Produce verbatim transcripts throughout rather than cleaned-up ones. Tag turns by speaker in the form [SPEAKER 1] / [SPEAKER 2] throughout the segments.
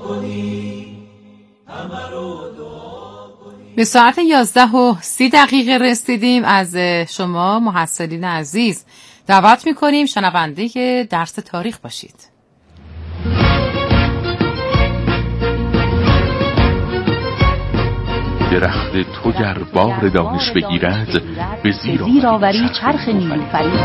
[SPEAKER 1] به ساعت یازده و سی دقیقه رسیدیم. از شما محصلین عزیز دعوت میکنیم شنونده درس تاریخ باشید.
[SPEAKER 2] درخت تو گر بار دانش بگیرد به زیر آوری چرخ نیلوفری.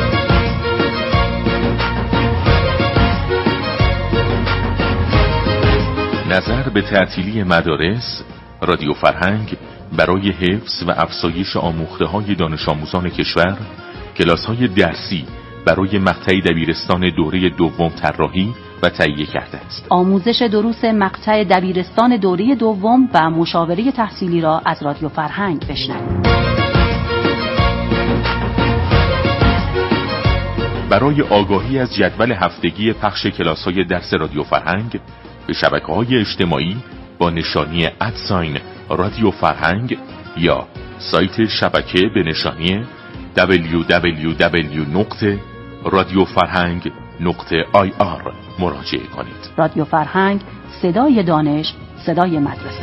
[SPEAKER 2] نظر به تعطیلی مدارس، رادیو فرهنگ برای حفظ و افزایش آموخته‌های دانش آموزان کشور، کلاس‌های درسی برای مقطع دبیرستان دوره دوم طراحی و تهیه کرده است.
[SPEAKER 3] آموزش دروس مقطع دبیرستان دوره دوم و مشاوره تحصیلی را از رادیو فرهنگ بشنوید.
[SPEAKER 2] برای آگاهی از جدول هفتگی پخش کلاس‌های درس رادیو فرهنگ به شبکه‌های اجتماعی با نشانی ادساین رادیو فرهنگ یا سایت شبکه به نشانی دبلیو دبلیو دبلیو دات رادیو فرهنگ دات آی آر مراجعه کنید.
[SPEAKER 3] رادیو فرهنگ، صدای دانش، صدای مدرسه.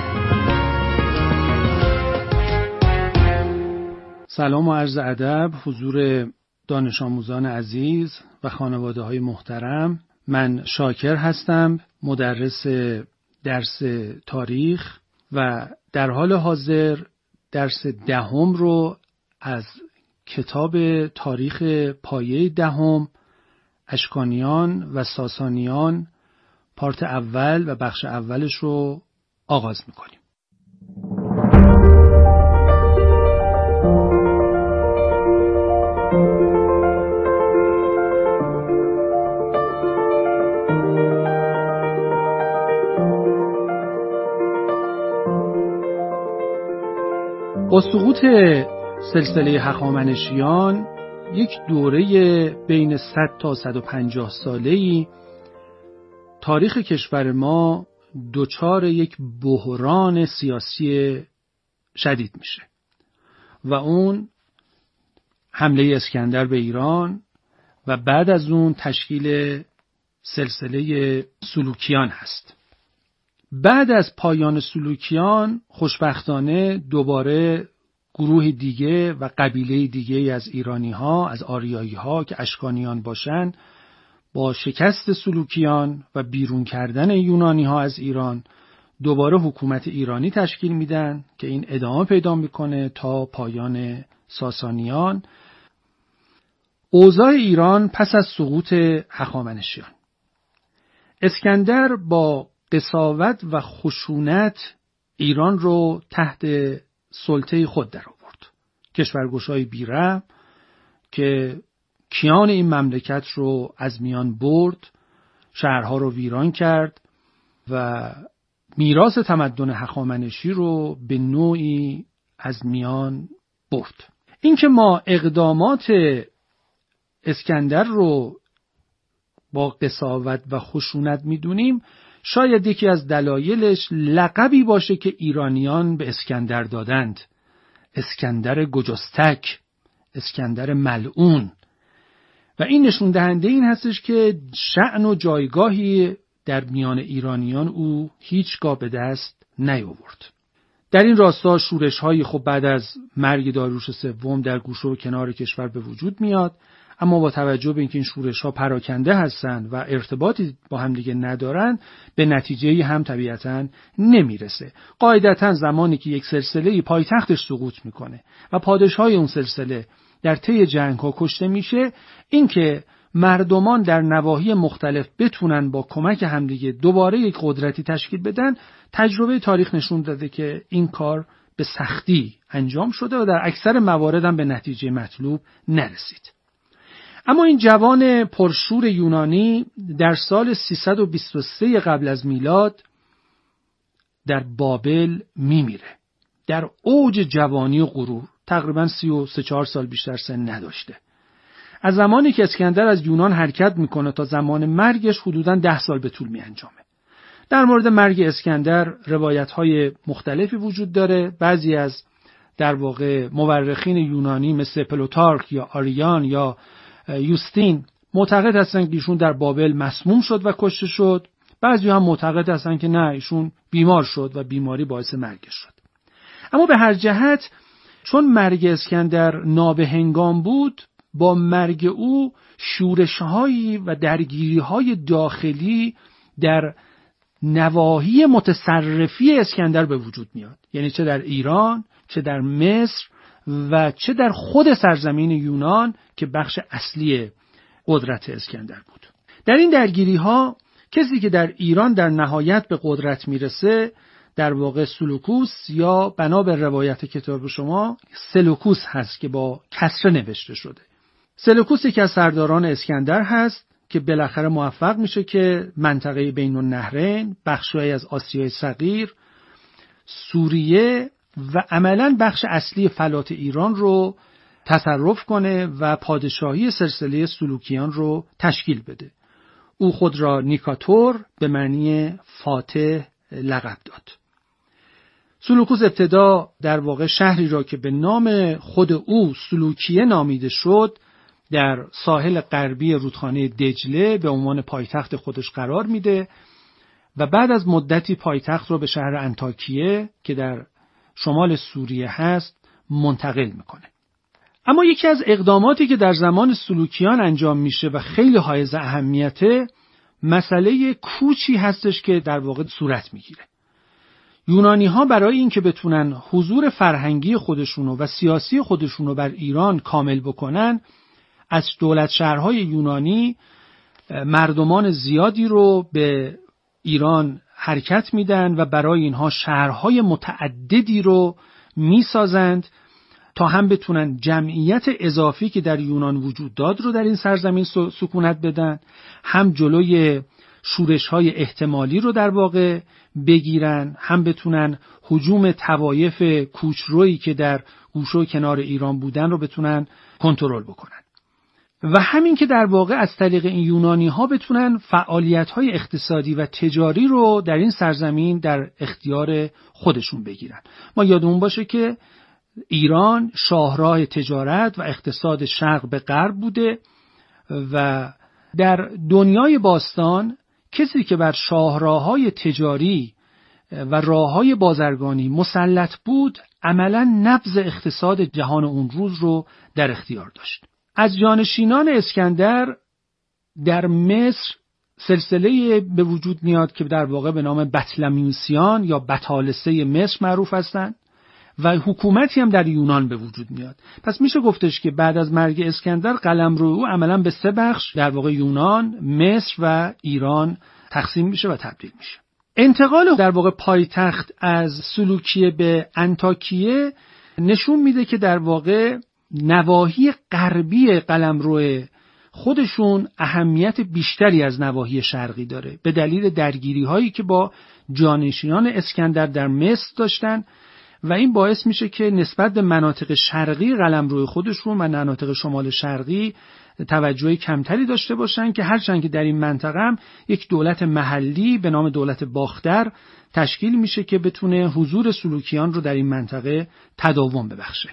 [SPEAKER 4] سلام و عرض ادب حضور دانش آموزان عزیز و خانواده های محترم. من شاکر هستم، مدرس درس تاریخ و در حال حاضر درس دهم رو از کتاب تاریخ پایه دهم اشکانیان و ساسانیان پارت اول و بخش اولش رو آغاز میکنیم. با سقوط سلسله هخامنشیان یک دوره بین صد تا صد و پنجاه ساله‌ای تاریخ کشور ما دچار یک بحران سیاسی شدید میشه و اون حمله اسکندر به ایران و بعد از اون تشکیل سلسله سلوکیان هست. بعد از پایان سلوکیان خوشبختانه دوباره گروه دیگه و قبیله دیگه از ایرانی ها، از آریایی ها که اشکانیان باشن، با شکست سلوکیان و بیرون کردن یونانی ها از ایران دوباره حکومت ایرانی تشکیل میدن که این ادامه پیدا میکنه تا پایان ساسانیان. اوضاع ایران پس از سقوط هخامنشیان، اسکندر با قساوت و خشونت ایران رو تحت سلطه خود در آورد. کشورگشای بیرحم که کیان این مملکت رو از میان برد، شهرها رو ویران کرد و میراث تمدن هخامنشی رو به نوعی از میان برد. اینکه ما اقدامات اسکندر رو با قساوت و خشونت میدونیم، شاید یکی از دلایلش لقبی باشه که ایرانیان به اسکندر دادند، اسکندر گجستک، اسکندر ملعون. و این نشون دهنده این هستش که شأن و جایگاهی در میان ایرانیان او هیچگاه به دست نیاورد. در این راستا شورش‌هایی خب بعد از مرگ داریوش سوم در گوشه و کنار کشور به وجود میاد، اما با توجه به اینکه این شورش‌ها پراکنده هستند و ارتباطی با هم دیگه ندارن، به نتیجه‌ای هم طبیعتاً نمیرسه. قاعدتاً زمانی که یک سلسله پایتختش سقوط میکنه و پادشاهای اون سلسله در طی جنگ‌ها کشته میشه، اینکه مردمان در نواحی مختلف بتونن با کمک همدیگه دوباره یک قدرتی تشکیل بدن، تجربه تاریخ نشون داده که این کار به سختی انجام شده و در اکثر موارد هم به نتیجه مطلوب نرسید. اما این جوان پرشور یونانی در سال سیصد و بیست و سه قبل از میلاد در بابل میمیره. در اوج جوانی و غرور، تقریباً سی و سه چهار سال بیشتر سن نداشته. از زمانی که اسکندر از یونان حرکت میکنه تا زمان مرگش حدوداً ده سال به طول میانجامه. در مورد مرگ اسکندر روایت‌های مختلفی وجود داره. بعضی از در واقع مورخین یونانی مثل پلوتارک یا آریان یا یوستین معتقد هستند که ایشون در بابل مسموم شد و کشته شد. بعضی هم معتقد هستن که نه، ایشون بیمار شد و بیماری باعث مرگش شد. اما به هر جهت چون مرگ اسکندر نابهنگام بود، با مرگ او شورش‌هایی و درگیری‌های داخلی در نواحی متصرفی اسکندر به وجود میاد، یعنی چه در ایران، چه در مصر و چه در خود سرزمین یونان که بخش اصلی قدرت اسکندر بود. در این درگیری‌ها کسی که در ایران در نهایت به قدرت میرسه در واقع سلوکوس یا بنا به روایت کتاب شما سلوکوس هست که با کسره نوشته شده. سلوکوس یکی از سرداران اسکندر هست که بالاخره موفق میشه که منطقه بین النهرین، بخشی از آسیای صغیر، سوریه و عملاً بخش اصلی فلات ایران رو تصرف کنه و پادشاهی سلسله سلوکیان رو تشکیل بده. او خود را نیکاتور به معنی فاتح لقب داد. سلوکوس ابتدا در واقع شهری را که به نام خود او سلوکیه نامیده شد در ساحل غربی رودخانه دجله به عنوان پایتخت خودش قرار میده و بعد از مدتی پایتخت رو به شهر انطاکیه که در شمال سوریه هست منتقل میکنه. اما یکی از اقداماتی که در زمان سلوکیان انجام میشه و خیلی حائز اهمیته، مسئله کوچی هستش که در واقع صورت میگیره. یونانی ها برای اینکه بتونن حضور فرهنگی خودشونو و سیاسی خودشونو بر ایران کامل بکنن، از دولت شهرهای یونانی مردمان زیادی رو به ایران حرکت میدن و برای اینها شهرهای متعددی رو میسازند تا هم بتونن جمعیت اضافی که در یونان وجود داد رو در این سرزمین سکونت بدن، هم جلوی شورش‌های احتمالی رو در واقع بگیرن، هم بتونن هجوم طوایف کوچرویی که در گوشه و کنار ایران بودن رو بتونن کنترل بکنن. و همین که در واقع از طریق این یونانی ها بتونن فعالیت‌های اقتصادی و تجاری رو در این سرزمین در اختیار خودشون بگیرن. ما یادمون باشه که ایران شاهراه تجارت و اقتصاد شرق به غرب بوده و در دنیای باستان کسی که بر شاهراه‌های تجاری و راه‌های بازرگانی مسلط بود عملاً نبض اقتصاد جهان اون روز رو در اختیار داشت. از جانشینان اسکندر در مصر سلسله به وجود میاد که در واقع به نام بطلمیوسیان یا بطالسه مصر معروف هستند و حکومتی هم در یونان به وجود میاد. پس میشه گفتش که بعد از مرگ اسکندر قلمرو او عملاً به سه بخش در واقع یونان، مصر و ایران تقسیم میشه و تبدیل میشه. انتقال در واقع پایتخت از سلوکیه به انطاکیه نشون میده که در واقع نواحی غربی قلمرو خودشون اهمیت بیشتری از نواحی شرقی داره به دلیل درگیری هایی که با جانشینان اسکندر در مصر داشتن و این باعث میشه که نسبت به مناطق شرقی قلمرو خودشون و مناطق شمال شرقی توجه کمتری داشته باشن که هرچند که در این منطقه هم یک دولت محلی به نام دولت باختر تشکیل میشه که بتونه حضور سلوکیان رو در این منطقه تداوم ببخشه.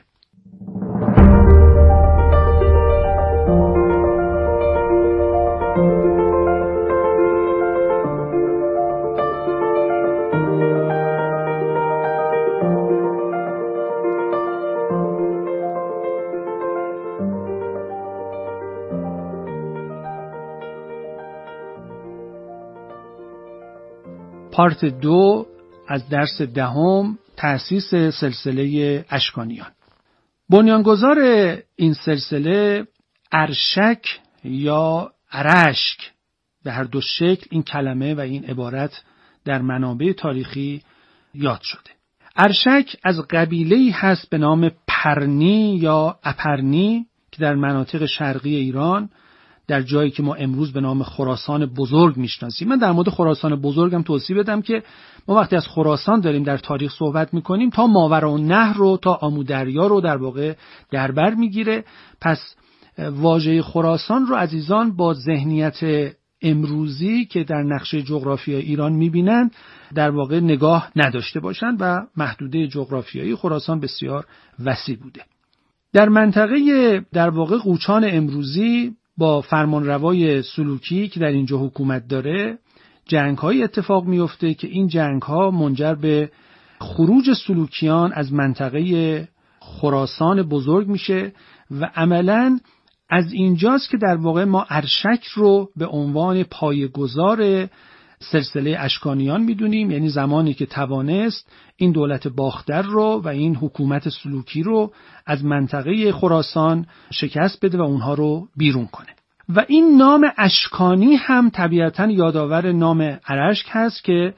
[SPEAKER 4] پارت دو از درس دهم، تأسیس سلسله اشکانیان. بنیانگذار این سلسله ارشک یا ارشک به هر دو شکل این کلمه و این عبارت در منابع تاریخی یاد شده. ارشک از قبیله‌ای هست به نام پرنی یا اپرنی که در مناطق شرقی ایران در جایی که ما امروز به نام خراسان بزرگ میشناسیم. من در مورد خراسان بزرگم توضیح بدم که ما وقتی از خراسان داریم در تاریخ صحبت میکنیم تا ماوراءالنهر رو تا آمودریا رو در واقع در بر میگیره. پس واژه خراسان رو عزیزان با ذهنیت امروزی که در نقشه جغرافیای ایران میبینن در واقع نگاه نداشته باشند و محدوده جغرافیایی خراسان بسیار وسیع بوده. در منطقه در واقع قوچان امروزی با فرمانروای سلوکی که در اینجا حکومت داره، جنگ‌های اتفاق میفته که این جنگ‌ها منجر به خروج سلوکیان از منطقه خراسان بزرگ میشه و عملاً از اینجاست که در واقع ما ارشک رو به عنوان پایه‌گذار سلسله اشکانیان میدونیم، یعنی زمانی که توانست این دولت باختر رو و این حکومت سلوکی رو از منطقه خراسان شکست بده و اونها رو بیرون کنه. و این نام اشکانی هم طبیعتاً یادآور نام ارشک هست که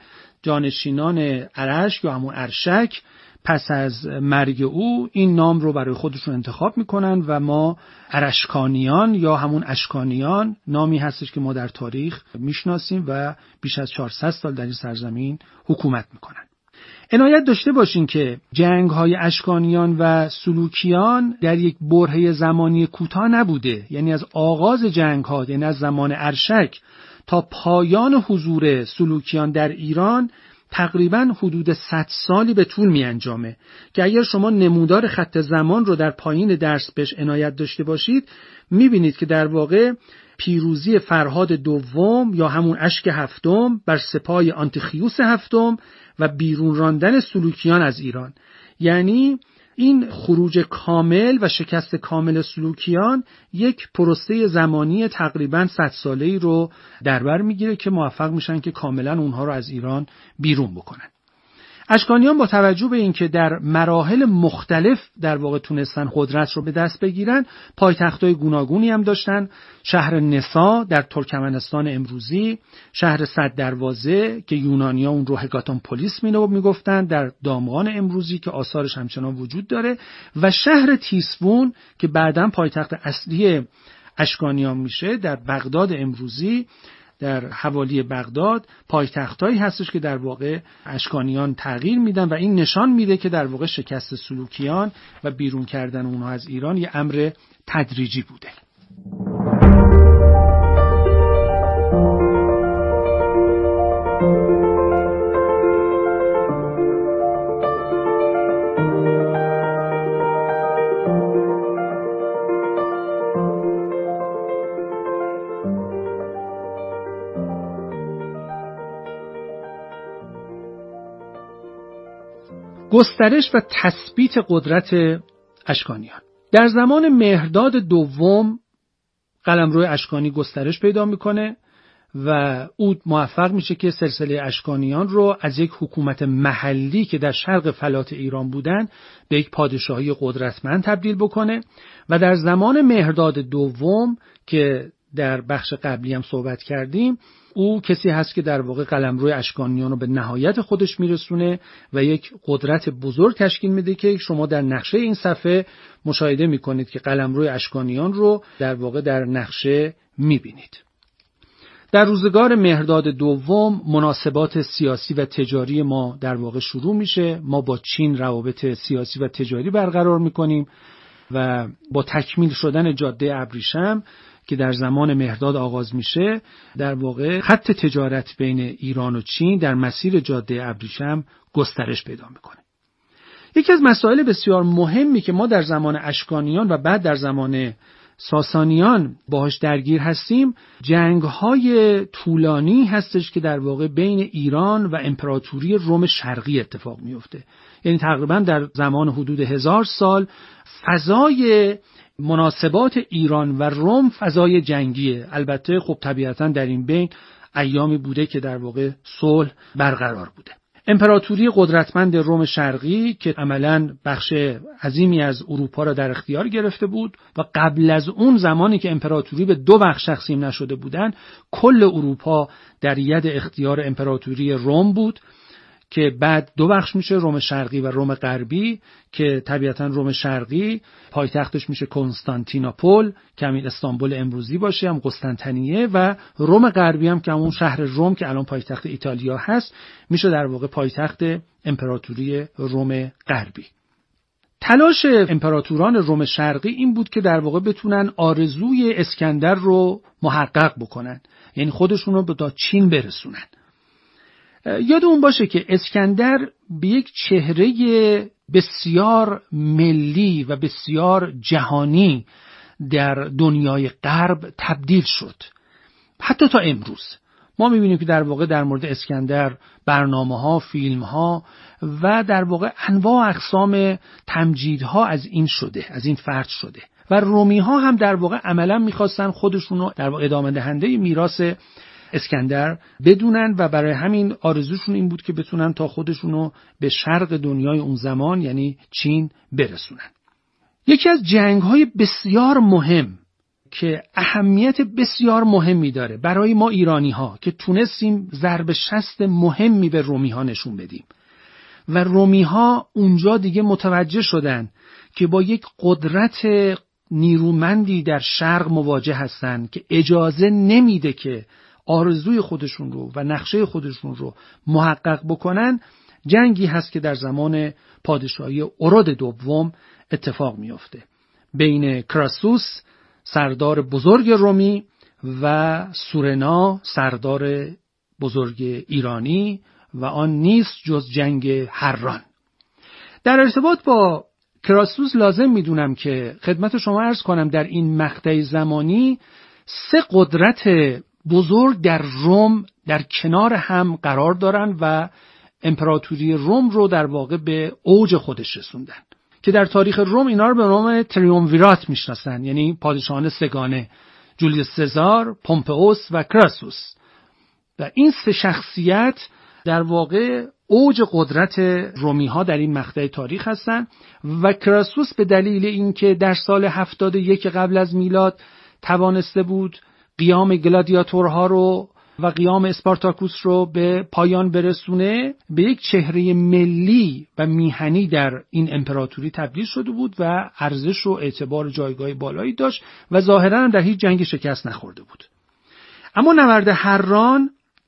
[SPEAKER 4] جانشینان ارشک یا همون ارشک پس از مرگ او این نام رو برای خودشون انتخاب میکنن و ما ارشکانیان یا همون اشکانیان نامی هستش که ما در تاریخ میشناسیم و بیش از چهارصد سال در این سرزمین حکومت میکنن. عنایت داشته باشین که جنگ‌های اشکانیان و سلوکیان در یک برهه زمانی کوتاه نبوده، یعنی از آغاز جنگ‌ها، یعنی از زمان ارشک تا پایان حضور سلوکیان در ایران تقریباً حدود صد سالی به طول می انجامه که اگر شما نمودار خط زمان رو در پایین درس بهش عنایت داشته باشید می بینید که در واقع پیروزی فرهاد دوم یا همون اشک هفتم بر سپاه آنتیخیوس هفتم و بیرون راندن سلوکیان از ایران، یعنی این خروج کامل و شکست کامل سلوکیان یک پروسه زمانی تقریباً صد ساله‌ای رو در بر میگیره که موفق میشن که کاملاً اونها رو از ایران بیرون بکنن. اشکانیان با توجه به اینکه در مراحل مختلف در واقع تونستن قدرت رو به دست بگیرن، پایتخت‌های گوناگونی هم داشتن. شهر نسا در ترکمنستان امروزی، شهر صد دروازه که یونانی‌ها اون رو هگاتون پولیس میگفتن در دامغان امروزی که آثارش همچنان وجود داره، و شهر تیسفون که بعداً پایتخت اصلی اشکانیان میشه در بغداد امروزی، در حوالی بغداد پایتختایی هستش که در واقع اشکانیان تغییر میدن و این نشان میده که در واقع شکست سلوکیان و بیرون کردن اونها از ایران یه امر تدریجی بوده. گسترش و تثبیت قدرت اشکانیان. در زمان مهرداد دوم قلمرو اشکانی گسترش پیدا میکنه و او موفق میشه که سلسله اشکانیان رو از یک حکومت محلی که در شرق فلات ایران بودن به یک پادشاهی قدرتمند تبدیل بکنه و در زمان مهرداد دوم که در بخش قبلی هم صحبت کردیم، او کسی هست که در واقع قلمرو اشکانیان رو به نهایت خودش میرسونه و یک قدرت بزرگ تشکیل میده که شما در نقشه این صفحه مشاهده میکنید که قلمرو اشکانیان رو در واقع در نقشه میبینید. در روزگار مهرداد دوم مناسبات سیاسی و تجاری ما در واقع شروع میشه. ما با چین روابط سیاسی و تجاری برقرار میکنیم و با تکمیل شدن جاده ابریشم که در زمان مهرداد آغاز میشه، در واقع خط تجارت بین ایران و چین در مسیر جاده ابریشم گسترش پیدا میکنه. یکی از مسائل بسیار مهمی که ما در زمان اشکانیان و بعد در زمان ساسانیان باهاش درگیر هستیم، جنگ‌های طولانی هستش که در واقع بین ایران و امپراتوری روم شرقی اتفاق میفته. یعنی تقریبا در زمان حدود هزار سال فضای مناسبات ایران و روم فضای جنگیه. البته خب طبیعتا در این بین ایامی بوده که در واقع صلح برقرار بوده. امپراتوری قدرتمند روم شرقی که عملاً بخش عظیمی از اروپا را در اختیار گرفته بود و قبل از اون زمانی که امپراتوری به دو بخش تقسیم نشده بودن، کل اروپا در ید اختیار امپراتوری روم بود که بعد دو بخش میشه، روم شرقی و روم غربی، که طبیعتا روم شرقی پایتختش میشه کنستانتینوپل که همین استانبول امروزی باشه، هم قسطنطنیه، و روم غربی هم که همون شهر روم که الان پایتخت ایتالیا هست میشه در واقع پایتخت امپراتوری روم غربی. تلاش امپراتوران روم شرقی این بود که در واقع بتونن آرزوی اسکندر رو محقق بکنن، یعنی خودشون رو به تا چین برسونن. یادمون باشه که اسکندر به یک چهره بسیار ملی و بسیار جهانی در دنیای غرب تبدیل شد. حتی تا امروز ما می‌بینیم که در واقع در مورد اسکندر برنامه‌ها، فیلم‌ها و در واقع انواع اقسام تمجیدها از این شده، از این فرد شده و رومی‌ها هم در واقع عملاً می‌خواستن خودشون رو در واقع ادامه دهنده میراث اسکندر بدونن و برای همین آرزوشون این بود که بتونن تا خودشون رو به شرق دنیای اون زمان یعنی چین برسونن. یکی از جنگ‌های بسیار مهم که اهمیت بسیار مهمی داره برای ما ایرانی‌ها که تونستیم ضرب شست مهمی به رومی‌ها نشون بدیم و رومی‌ها اونجا دیگه متوجه شدن که با یک قدرت نیرومندی در شرق مواجه هستن که اجازه نمیده که آرزوی خودشون رو و نقشه خودشون رو محقق بکنن. جنگی هست که در زمان پادشاهی اورود دوم اتفاق میفته بین کراسوس سردار بزرگ رومی و سورنا سردار بزرگ ایرانی و آن نیست جز جنگ هران. در ارتباط با کراسوس لازم میدونم که خدمت شما عرض کنم در این مقطع زمانی سه قدرت بزرگ در روم در کنار هم قرار دارن و امپراتوری روم رو در واقع به اوج خودش رسوندن که در تاریخ روم اینا رو به نام تریومویرات میشناسن، یعنی پادشاهان سگانه، جولیوس سزار، پومپئوس و کراسوس. و این سه شخصیت در واقع اوج قدرت رومی ها در این مقطع تاریخ هستند و کراسوس به دلیل اینکه در سال هفتاد و یک قبل از میلاد توانسته بود قیام گلادیاتورها رو و قیام اسپارتاکوس رو به پایان برسونه، به یک چهره ملی و میهنی در این امپراتوری تبدیل شده بود و ارزش و اعتبار جایگاه بالایی داشت و ظاهراً در هیچ جنگ شکست نخورده بود. اما نبرد هران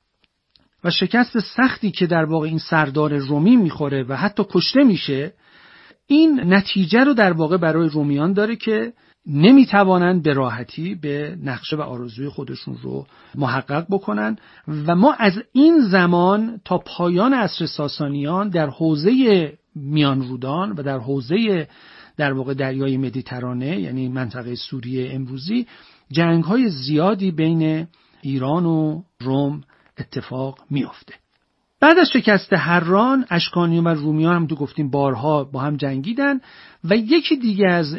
[SPEAKER 4] و شکست سختی که در واقع این سردار رومی میخوره و حتی کشته میشه، این نتیجه رو در واقع برای رومیان داره که نمیتوانند به راحتی به نقشه و آرزوی خودشون رو محقق بکنن و ما از این زمان تا پایان عصر ساسانیان در حوزه میان رودان و در حوزه در واقع دریای مدیترانه یعنی منطقه سوریه امروزی جنگ‌های زیادی بین ایران و روم اتفاق میفته. بعد از شکست هران، اشکانیان و رومیان هم تو گفتیم بارها با هم جنگیدن و یکی دیگه از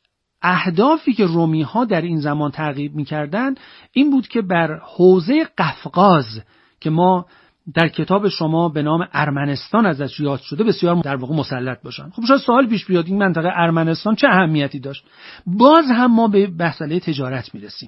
[SPEAKER 4] اهدافی که رومی ها در این زمان تعقیب می‌کردند این بود که بر حوزه قفقاز که ما در کتاب شما به نام ارمنستان ازش یاد شده بسیار در واقع مسلط باشن. خب شاید سوال پیش بیاد این منطقه ارمنستان چه اهمیتی داشت؟ باز هم ما به مسئله تجارت میرسیم.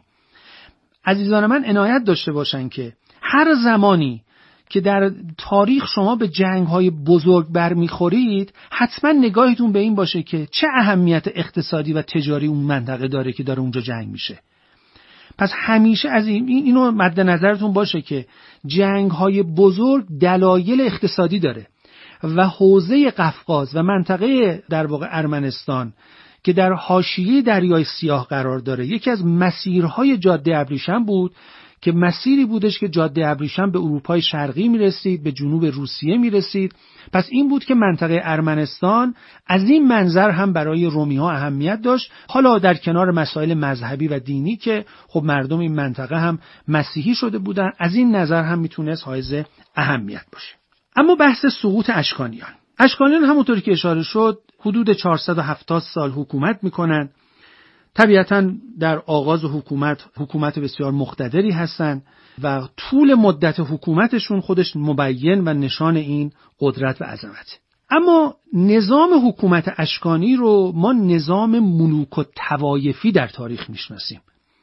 [SPEAKER 4] عزیزان من عنایت داشته باشن که هر زمانی که در تاریخ شما به جنگ‌های بزرگ برمیخورید حتما نگاهتون به این باشه که چه اهمیت اقتصادی و تجاری اون منطقه داره که داره اونجا جنگ میشه. پس همیشه از این اینو مد نظرتون باشه که جنگ‌های بزرگ دلایل اقتصادی داره و حوزه قفقاز و منطقه در واقع ارمنستان که در حاشیه دریای سیاه قرار داره یکی از مسیرهای جاده ابریشم بود که مسیری بودش که جاده ابریشم به اروپای شرقی میرسید، به جنوب روسیه میرسید. پس این بود که منطقه ارمنستان از این منظر هم برای رومی ها اهمیت داشت، حالا در کنار مسائل مذهبی و دینی که خب مردم این منطقه هم مسیحی شده بودن، از این نظر هم میتونست حائز اهمیت باشه. اما بحث سقوط اشکانیان. اشکانیان همونطوری که اشاره شد حدود چهارصد و هفتاد سال حکومت میکنن. طبیعتاً در آغاز حکومت حکومت بسیار مقتدری هستند و طول مدت حکومتشون خودش مبین و نشان این قدرت و عظمت. اما نظام حکومت اشکانی رو ما نظام ملوک و طوایفی در تاریخ میشناسیم.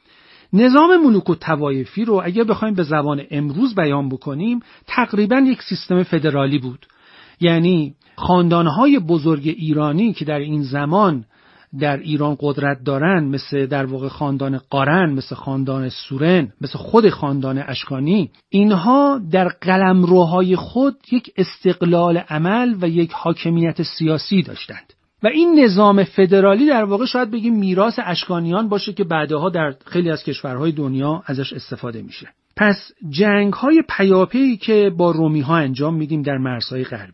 [SPEAKER 4] نظام ملوک و طوایفی رو اگر بخوایم به زبان امروز بیان بکنیم تقریباً یک سیستم فدرالی بود. یعنی خاندانهای بزرگ ایرانی که در این زمان در ایران قدرت دارن، مثل در واقع خاندان قارن، مثل خاندان سورن، مثل خود خاندان اشکانی، اینها در قلمروهای خود یک استقلال عمل و یک حاکمیت سیاسی داشتند و این نظام فدرالی در واقع شاید بگیم میراث اشکانیان باشه که بعدها در خیلی از کشورهای دنیا ازش استفاده میشه. پس جنگ‌های پیاپی که با رومی‌ها انجام میدیم در مرزهای غربی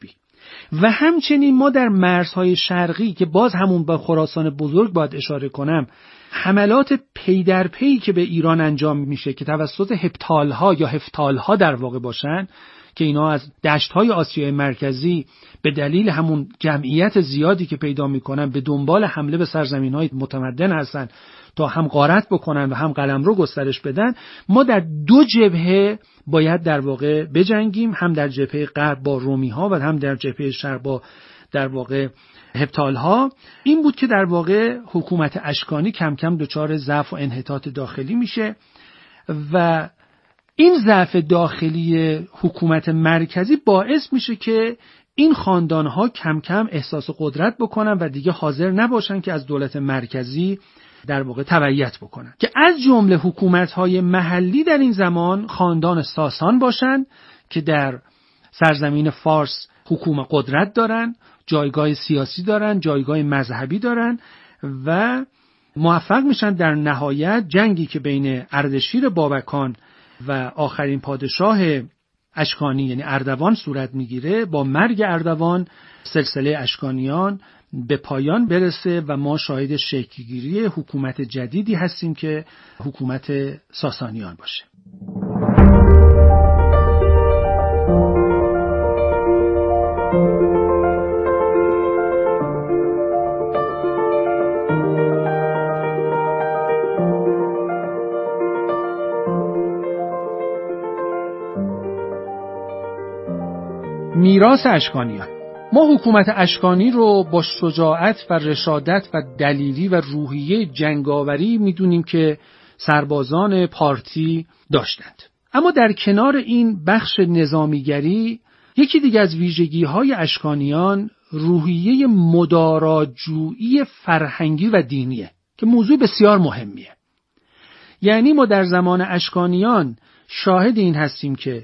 [SPEAKER 4] و همچنین ما در مرزهای شرقی که باز همون با خراسان بزرگ باید اشاره کنم، حملات پی در پی که به ایران انجام میشه که توسط هپتالها یا هفتالها در واقع باشن که اینا از دشت‌های آسیای مرکزی به دلیل همون جمعیت زیادی که پیدا میکنن به دنبال حمله به سرزمین‌های متمدن هستن تا هم غارت بکنن و هم قلمرو گسترش بدن. ما در دو جبهه باید در واقع بجنگیم، هم در جبهه غرب با رومی‌ها و هم در جبهه شرق با در واقع هپتالها. این بود که در واقع حکومت اشکانی کم کم دچار ضعف و انحطاط داخلی میشه و این ضعف داخلی حکومت مرکزی باعث میشه که این خاندانها کم کم احساس قدرت بکنن و دیگه حاضر نباشن که از دولت مرکزی در واقع تبعیت بکنن، که از جمله حکومت‌های محلی در این زمان خاندان ساسان باشن که در سرزمین فارس حکومت قدرت دارن، جایگاه سیاسی دارن، جایگاه مذهبی دارن و موفق میشن در نهایت جنگی که بین اردشیر بابکان و آخرین پادشاه اشکانی یعنی اردوان صورت میگیره. با مرگ اردوان سلسله اشکانیان به پایان برسه و ما شاهد شکل‌گیری حکومت جدیدی هستیم که حکومت ساسانیان باشه. میراث اشکانیان. ما حکومت اشکانی رو با شجاعت و رشادت و دلیری و روحیه جنگاوری میدونیم که سربازان پارتی داشتند. اما در کنار این بخش نظامیگری یکی دیگه از ویژگی‌های اشکانیان روحیه مداراجویی فرهنگی و دینیه که موضوع بسیار مهمیه. یعنی ما در زمان اشکانیان شاهد این هستیم که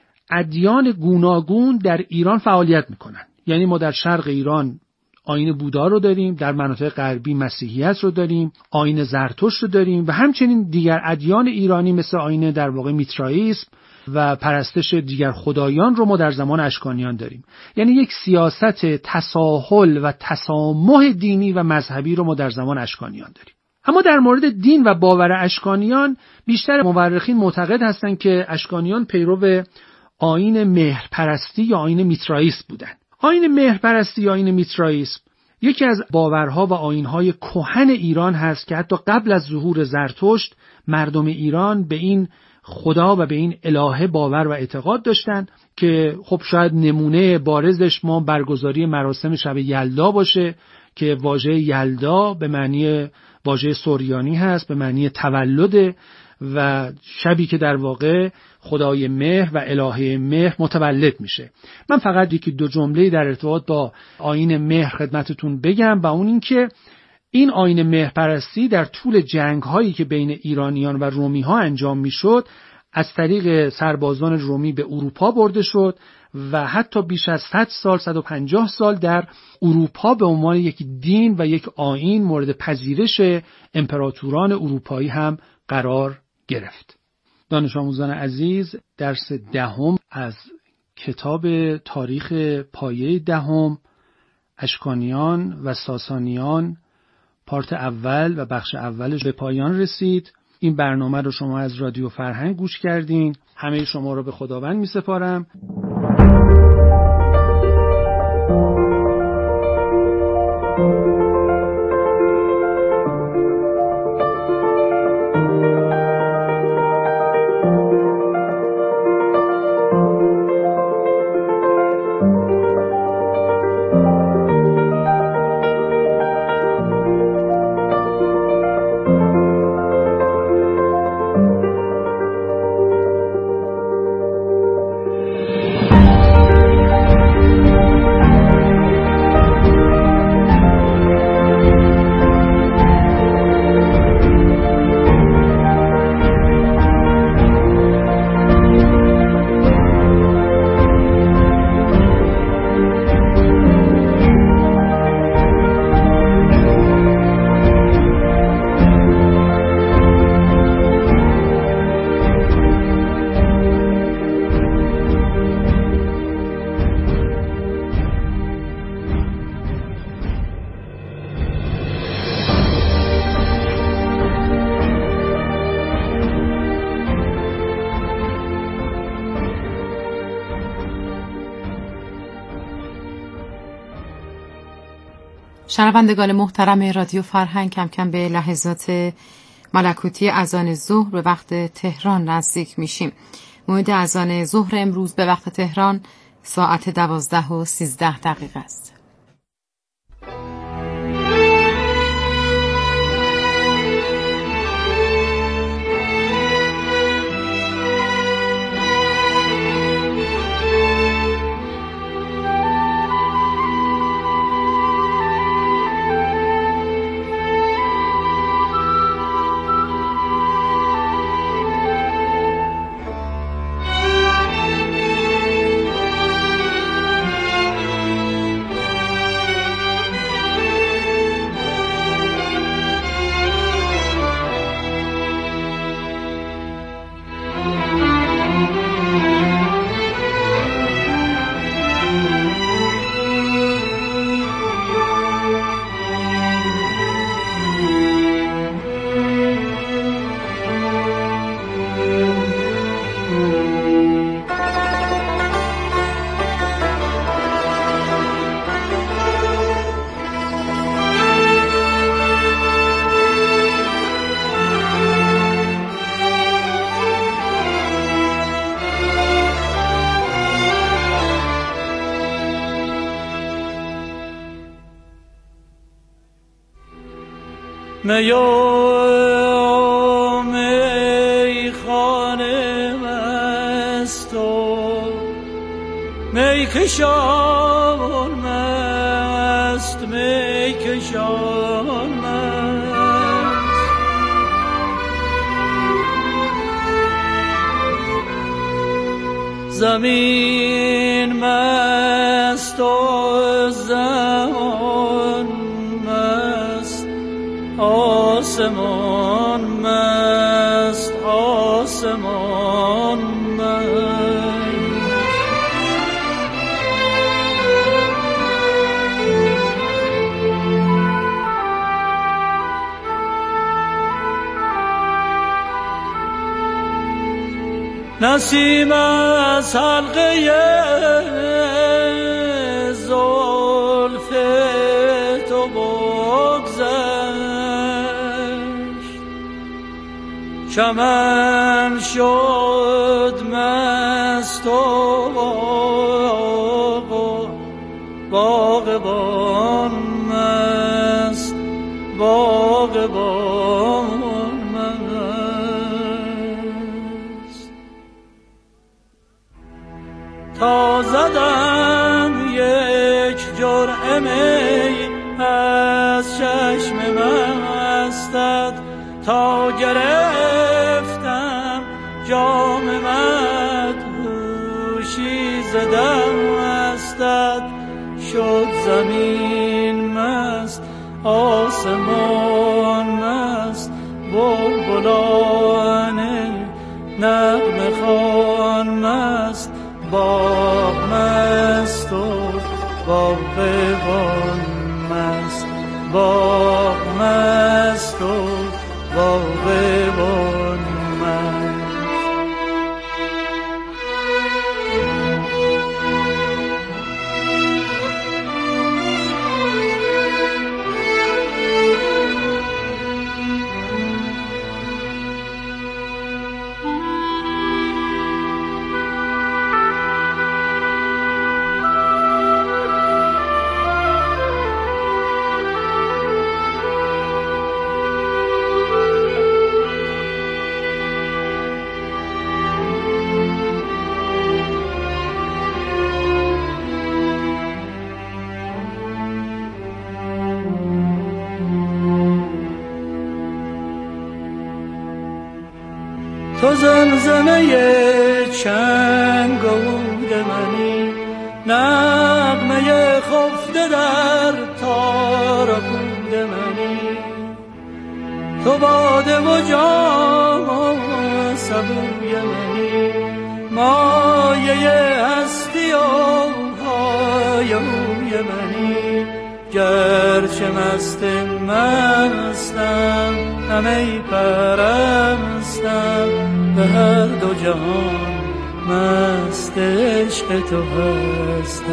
[SPEAKER 4] ادیان گوناگون در ایران فعالیت میکنن. یعنی ما در شرق ایران آیین بودا رو داریم، در مناطق غربی مسیحیت رو داریم، آیین زرتشت رو داریم و همچنین دیگر ادیان ایرانی مثل آیین در واقع میترائیسم و پرستش دیگر خدایان رو ما در زمان اشکانیان داریم. یعنی یک سیاست تساهل و تسامح دینی و مذهبی رو ما در زمان اشکانیان داریم. اما در مورد دین و باور اشکانیان بیشتر مورخین معتقد هستند که اشکانیان پیرو آیین مهرپرستی یا آیین میترائیسم بودند. آیین مهرپرستی یا آیین میترائیسم یکی از باورها و آیین‌های کهن ایران هست که حتی قبل از ظهور زرتشت مردم ایران به این خدا و به این الهه باور و اعتقاد داشتند که خب شاید نمونه بارزش ما برگزاری مراسم شب یلدا باشه که واژه یلدا به معنی واژه سوریانی هست، به معنی تولد و شبی که در واقع خدای مهر و الهه مهر متولد میشه. من فقط یکی دو جمله در ارتباط با آیین مهر خدمتتون بگم و اون این که این آیین مهرپرستی در طول جنگ هایی که بین ایرانیان و رومی ها انجام میشد از طریق سربازان رومی به اروپا برده شد و حتی بیش از صد سال صد و پنجاه سال در اروپا به عنوان یک دین و یک آیین مورد پذیرش امپراتوران اروپایی هم قرار گرفت. دانش آموزان عزیز، درس دهم از کتاب تاریخ پایه دهم اشکانیان و ساسانیان پارت اول و بخش اولش به پایان رسید. این برنامه رو شما از رادیو فرهنگ گوش کردین. همه شما رو به خداوند می سپارم.
[SPEAKER 1] شنوندگان محترم رادیو فرهنگ، کم کم به لحظات ملکوتی اذان ظهر به وقت تهران نزدیک میشیم. موعد اذان ظهر امروز به وقت تهران ساعت دوازده و سیزده دقیقه است.
[SPEAKER 5] میا می خانه مست و می کشان مست می کشان مست زمین مست و زمان مست آسمان مست آسمان مست نسیم از حلقه زلف تو بگذشت چمن شد مست و باغبان مست باغبان مست تا زدم یک جرعه می از چشم مستت تا گرفتم جام مدهوشی ز دستت شد زمین مست آسمان مست بلبلان نغمه خوان مست باغ مست و باغبان مست باغ مست و باغبان مست تو زمزمه چنگ و عود منی نغمه خفته در تار و پود منی تو باده و جام و سبوی منی مایه هستی و های هوی منی گرچه مست مستم همه پرستم به هر دو جهان مست عشق تو هستم